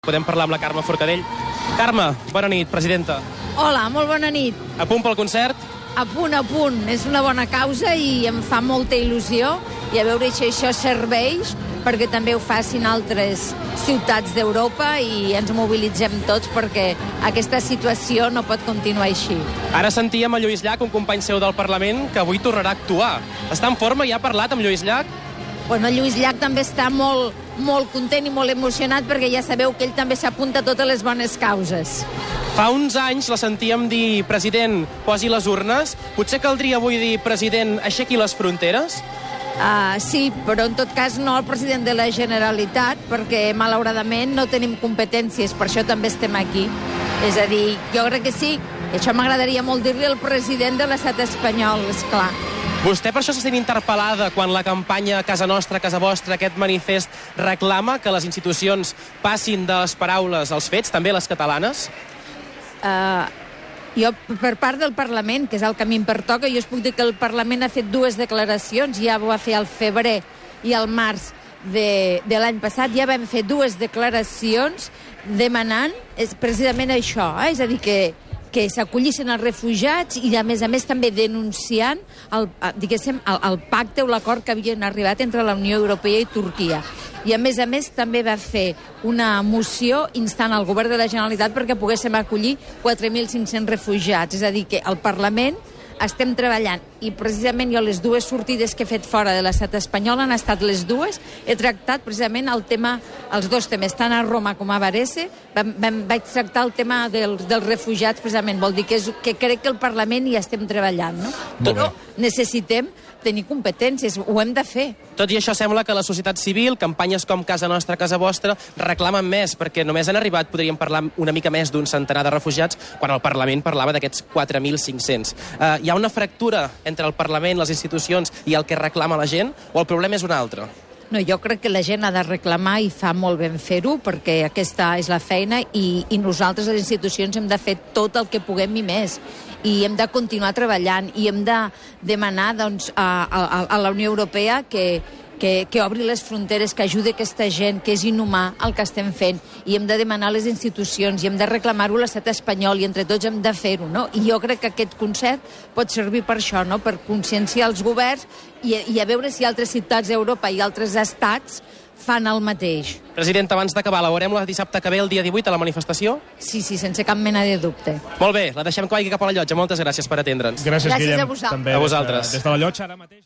Podem parlar amb la Carme Forcadell. Carme, bona nit, presidenta. Hola, molt bona nit. A punt pel concert? A punt, a punt. És una bona causa i em fa molta il·lusió i a veure si això serveix perquè també ho facin altres ciutats d'Europa i ens mobilitzem tots perquè aquesta situació no pot continuar així. Ara sentíem a Lluís Llach, un company seu del Parlament, que avui tornarà a actuar. Està en forma? Ja ha parlat amb Lluís Llach? Bueno, Lluís Llach també està molt content i molt emocionat perquè ja sabeu que ell també s'apunta a totes les bones causes. Fa uns anys la sentíem dir, president, posi les urnes. Potser caldria avui dir, president, aixequi les fronteres? Sí, però en tot cas no el president de la Generalitat, perquè malauradament no tenim competències, per això també estem aquí. És a dir, jo crec que sí, i això m'agradaria molt dir-li al president de l'estat espanyol, esclar. Vostè per això se sent interpel·lada quan la campanya Casa Nostra, Casa Vostra, aquest manifest, reclama que les institucions passin de les paraules als fets, també les catalanes? Jo, per part del Parlament, que és el que a mi em pertoca, jo us puc dir que el Parlament ha fet dues declaracions, ja ho va fer al febrer i al març de l'any passat, ja vam fer dues declaracions demanant precisament això, és a dir, que s'acollissin els refugiats i, a més també denunciant el pacte o l'acord que havien arribat entre la Unió Europea i Turquia. I, a més, també va fer una moció instant al govern de la Generalitat perquè poguéssim acollir 4.500 refugiats. És a dir, que al Parlament estem treballant i precisament jo les dues sortides que he fet fora de l'estat espanyol han estat les dues. He tractat precisament els dos temes, tant a Roma com a Varese. Vaig tractar el tema dels refugiats precisament. Vol dir que crec que al Parlament hi estem treballant, no? Però necessitem tenir competències, ho hem de fer. Tot i això sembla que la societat civil, campanyes com Casa Nostra, Casa Vostra, reclamen més, perquè només han arribat, podríem parlar una mica més d'un centenar de refugiats, quan el Parlament parlava d'aquests 4.500. Hi ha una fractura entre el Parlament, les institucions i el que reclama la gent, o el problema és un altre? No, jo crec que la gent ha de reclamar i fa molt ben fer-ho perquè aquesta és la feina i nosaltres, les institucions, hem de fer tot el que puguem i més. I hem de continuar treballant i hem de demanar a la Unió Europea que obri les fronteres, que ajudi aquesta gent, que és inhumà el que estem fent. I hem de demanar a les institucions i hem de reclamar-ho a l'estat espanyol i entre tots hem de fer-ho, no? I jo crec que aquest concert pot servir per això, no? Per conscienciar els governs i a veure si altres ciutats d'Europa i altres estats fan el mateix. Presidenta, abans d'acabar, la veurem la dissabte que ve, el dia 18, a la manifestació? Sí, sense cap mena de dubte. Molt bé, la deixem que vagi cap a la llotja. Moltes gràcies per atendre'ns. Gràcies, Guillem. A vosaltres. També a vosaltres. Des de la llotja, ara mateix.